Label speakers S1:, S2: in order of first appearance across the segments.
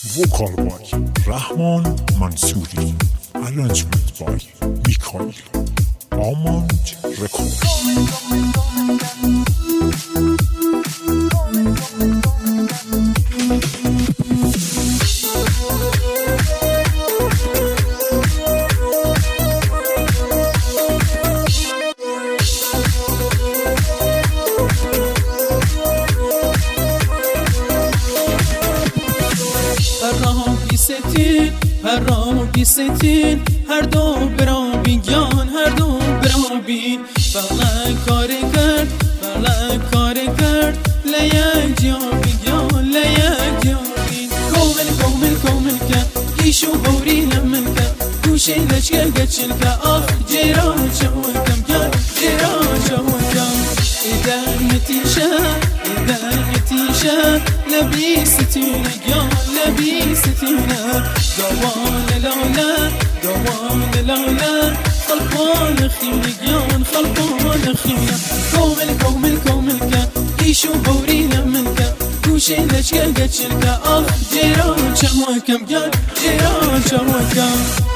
S1: Vocal by Rahman Mansouri. Arrangement by Mikhail. Almond Records.
S2: هر بیستین هر دو برابین گیان هر دو برابین بله کار کرد لیک جیابین گیان لیک جیابین کومل که ایشو بوری لمن که گوشه لچگه گچل که آخ جیران چوکم گل جیران چوکم ایدانیتیشه لبیستین گیان لبیستین دوان لالا خلقان خيل جيان خلقان خيل كومل كا ايشو بوري لمنكا كوشي لشكا قتشلكا اخ جيران شواكم قال جيران شواكم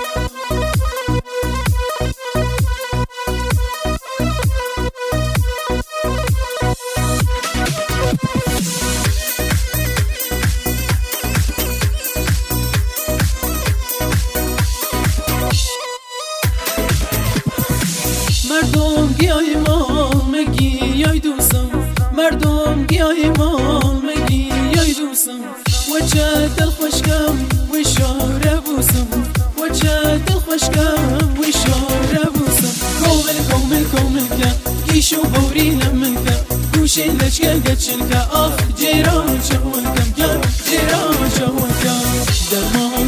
S2: مردم گیای مال مگی یای دوستم مردم گیای مال مگی یای دوستم وجه دل خوشکم و شاره بوسم وجه دل خوشکم و شاره بوسم کومل که ایشو بوری لمن که گوشه لچگه گچل که آخ جیران شوکم گل جیران شوکم درمان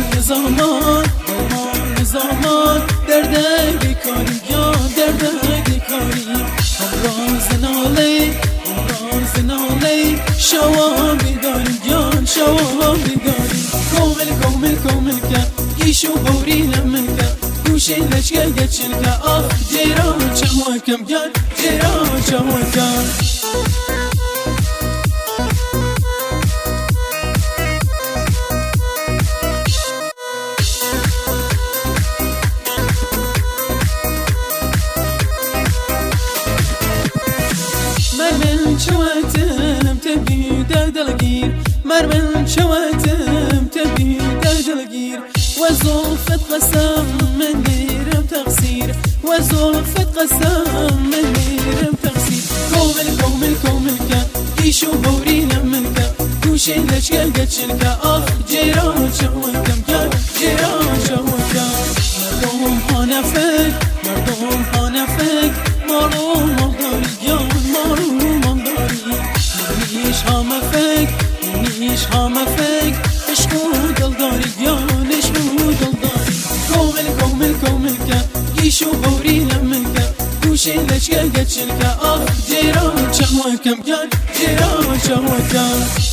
S2: نظامان درده بیکاری درده دیکاری همراز ناله شوام بیداریم جان شوام بیداریم کومل که ایشو بوری لمن که گوشه لچگه گچل که آخ جیران شواکم گل جیران شواکم مرمن شواتم تبي دلقير وزلفة قسم من ديرم تقصير وزلفة قسم من ديرم تقصير كومل كا ايشو بوري لمنكا كوشي لشكا قتشلكا اخ جيران شوكم كا جيران شوكم مردم حنفك مارو مالداري جان مارو مالداري نیش همفک عشقو دلداری گیان عشقو دلداری کومل که ایشو بوری لمن که گوشه لچگه گچل که آخ جیران چواکم گل جیران چواکم